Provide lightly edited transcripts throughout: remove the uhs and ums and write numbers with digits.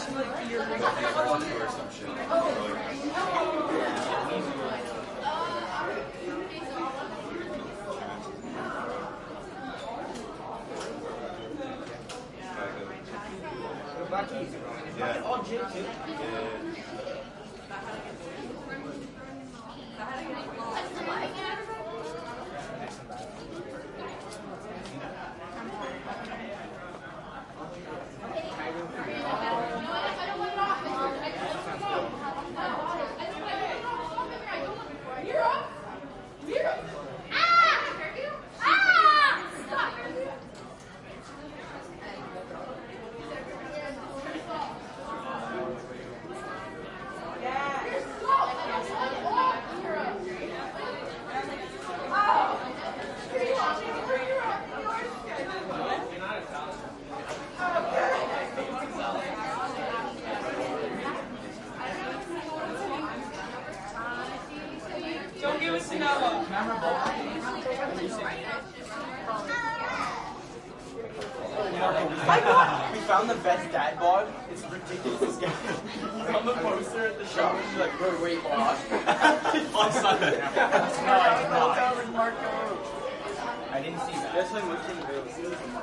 Don't give us Noah. We found the best dad bod. It's ridiculous. It's on the poster at the shop. She's like, bro, wait, what? On Sunday. No, it's not. I didn't see that. That's like what's in the bill.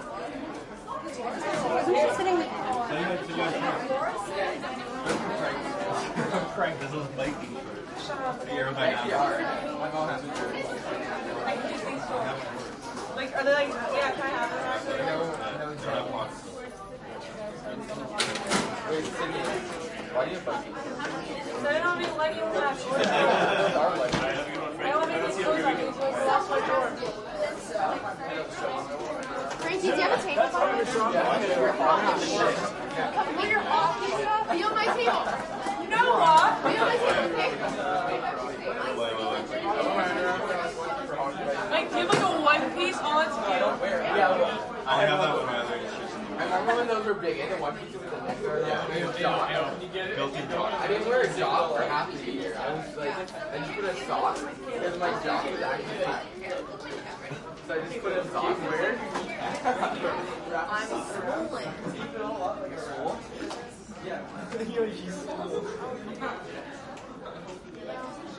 Crank, this was biking. My mom has a Like, are they like, yeah, can I have them actually? No. Wait, Sydney, why do you have biking? So I don't have any leggings left. I don't have any clothes on me, so I lost my door. Frankie, do you have a table for me? When you're off, be on my table. Noah! Be on my table, okay? Like, do you have like a one piece on its I have that with my other issues. I remember when those were big and the one piece with the neck guard on. I didn't wear a jock for half the year. I was like, I just put a sock because my jock was actually fat. So I just put a sock where? I'm swollen. Keep it all up like a roll? Yeah. She's